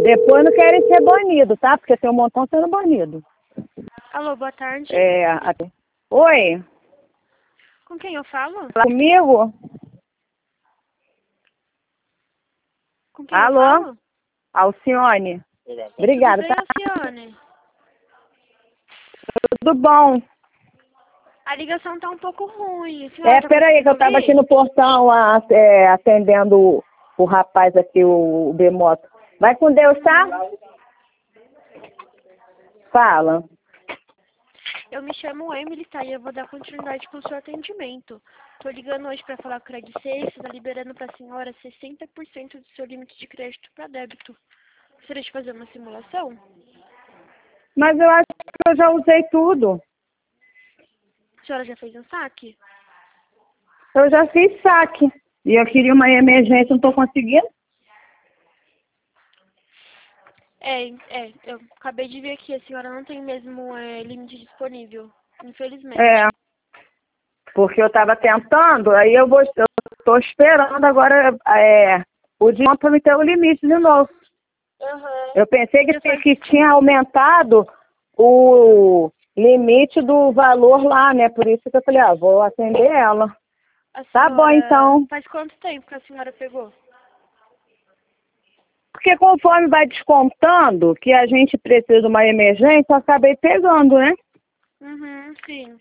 Depois não querem ser banido, tá? Porque tem um montão sendo banido. Alô, boa tarde. Oi? Com quem eu falo? Fala comigo? Com quem Alô? eu falo? Alcione. Obrigada, Tudo bem, tá? Alcione? Tudo bom. A ligação tá um pouco ruim. A senhora tá Peraí, que eu conseguindo tava aqui ouvir? no portão atendendo o rapaz aqui, o Bemoto. Vai com Deus, tá? Fala. Eu me chamo Emily, tá? E eu vou dar continuidade com o seu atendimento. Tô ligando hoje pra falar com o Credit Safe, tá liberando pra senhora 60% do seu limite de crédito pra débito. Gostaria de fazer uma simulação? Mas eu acho que eu já usei tudo. A senhora já fez um saque? Eu já fiz saque. E eu queria uma emergência, não tô conseguindo. Eu acabei de ver aqui, a senhora não tem mesmo limite disponível, infelizmente. Porque eu tava tentando, aí eu tô esperando agora o dia para me ter o limite de novo. Uhum. Eu pensei que tinha aumentado o limite do valor lá, né? Por isso que eu falei, vou atender ela. Tá bom, então. Faz quanto tempo que a senhora pegou? Porque conforme vai descontando que a gente precisa de uma emergência, eu acabei pegando, né? Uhum, sim.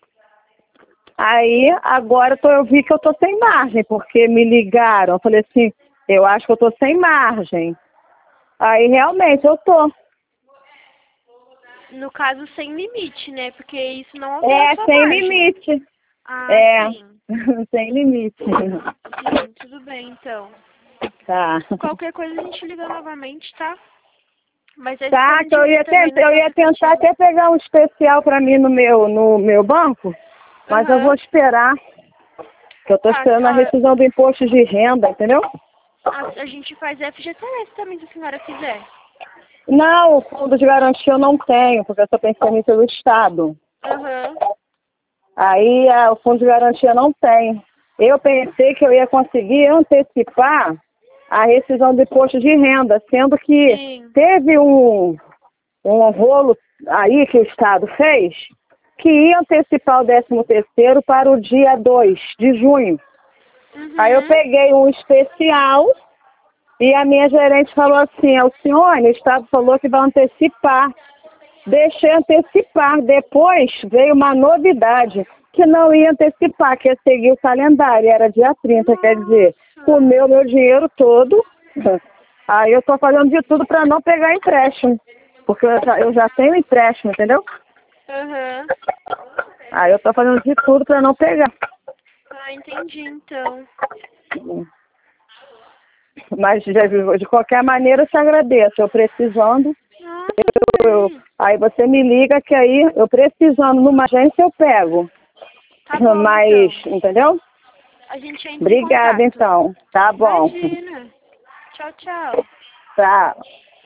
Aí, agora eu vi que eu tô sem margem, porque me ligaram. Eu falei assim, eu acho que eu tô sem margem. Aí, realmente, eu tô. No caso, sem limite, né? Porque isso não altera a sua Sem margem. limite. Sim. Sem limite. Sim, tudo bem, então. Tá. Qualquer coisa a gente liga novamente, tá? Mas é Tá, que eu ia tentar até pegar um especial pra mim no meu banco, mas eu vou esperar. Que eu tô esperando a rescisão do imposto de renda, entendeu? A gente faz FGTS também, se a senhora quiser. Não, o fundo de garantia eu não tenho, porque eu sou pensionista do Estado. Aí o fundo de garantia não tem. Eu pensei que eu ia conseguir antecipar a rescisão do imposto de renda, sendo que teve um rolo aí que o Estado fez, que ia antecipar o 13º para o dia 2 de junho. Aí eu peguei um especial e a minha gerente falou assim, Alcione, o Estado falou que vai antecipar. Deixei antecipar. Depois veio uma novidade, que não ia antecipar, que ia seguir o calendário, era dia 30, quer dizer, comeu meu dinheiro todo. Aí eu tô fazendo de tudo para não pegar empréstimo, porque eu já tenho empréstimo, entendeu? Aí eu tô fazendo de tudo para não pegar. Entendi, então. Mas de qualquer maneira eu te agradeço, eu precisando. Aí você me liga que aí eu precisando numa agência eu pego. Tá bom, mas, então. entendeu? A gente entra Obrigada, em contato. então. Tá bom. Imagina. Tchau, tchau. Tchau.